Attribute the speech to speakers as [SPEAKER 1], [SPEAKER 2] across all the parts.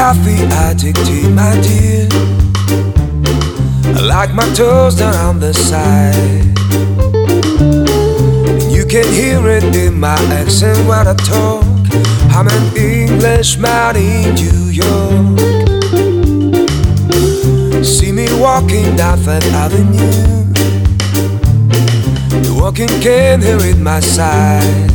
[SPEAKER 1] coffee, I take tea, my dear. I like my toast down on the side. And you can hear it in my accent when I talk. I'm an Englishman in New York. See me walking down Fifth Avenue. The walking cane here at my side.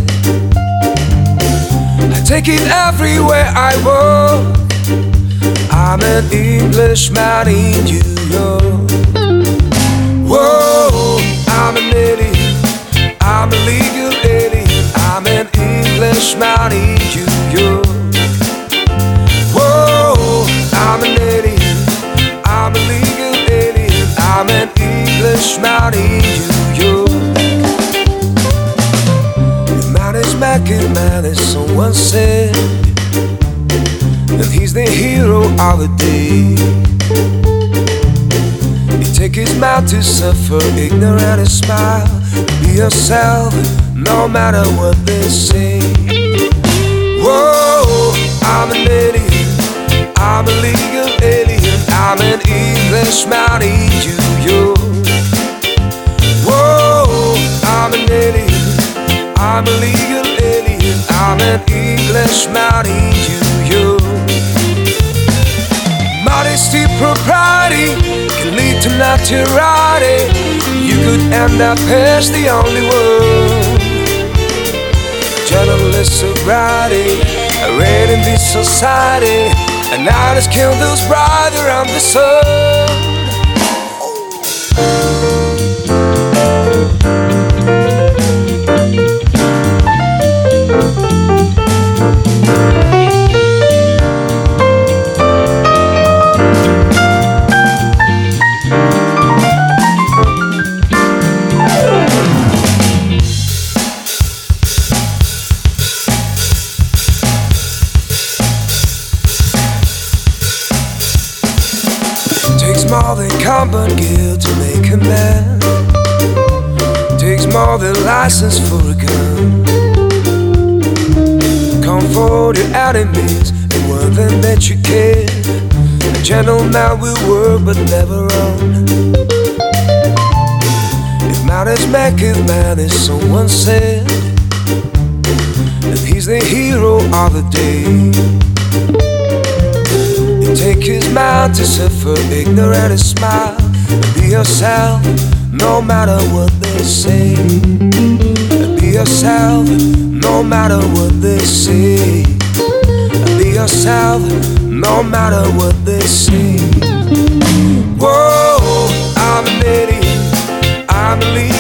[SPEAKER 1] I take it everywhere I walk. I'm an Englishman in New York. Whoa, I'm an idiot. I'm a legal idiot. I'm an Englishman in New York. Whoa, I'm an idiot. I'm a legal idiot. I'm an Englishman in New York. The man is making man, as someone said, and he's the hero of the day. He take his mouth to suffer, ignorant and smile. Be yourself, no matter what they say. Whoa, I'm an idiot. I'm a legal alien. I'm an Englishman in New York. Whoa, I'm an idiot. I'm a legal alien. I'm an Englishman in New York. Modesty, propriety can lead to notoriety. You could end up as the only one. Journalist sobriety, arrayed in this society, and I just kill those bright around the sun. Takes more than common guilt to make a man. Takes more than license for a gun. Comfort your enemies and warn them that you care. A gentleman will work but never own. If man is maketh man, as someone said, and he's the hero of the day. Take his mind to suffer, ignorant and smile. Be yourself, no matter what they say. Be yourself, no matter what they say. Be yourself, no matter what they say. Whoa, I'm an idiot. I'm a leader.